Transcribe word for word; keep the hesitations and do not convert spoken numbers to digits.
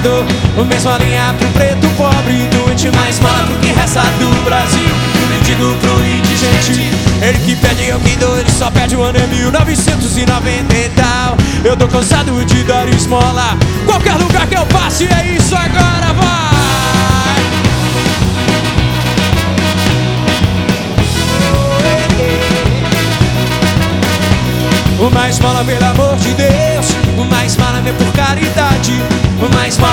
dou uma esmolinha pro preto pobre, doente mais mala pro que resta do Brasil, do mendigo pro indigente. Ele que pede, eu que dou, ele só pede, o ano é mil novecentos e noventa e tal. Eu tô cansado de dar esmola, qualquer lugar que eu passe é isso, agora vai! Uma esmola, pelo amor de Deus, uma esmola é por caridade, uma esmola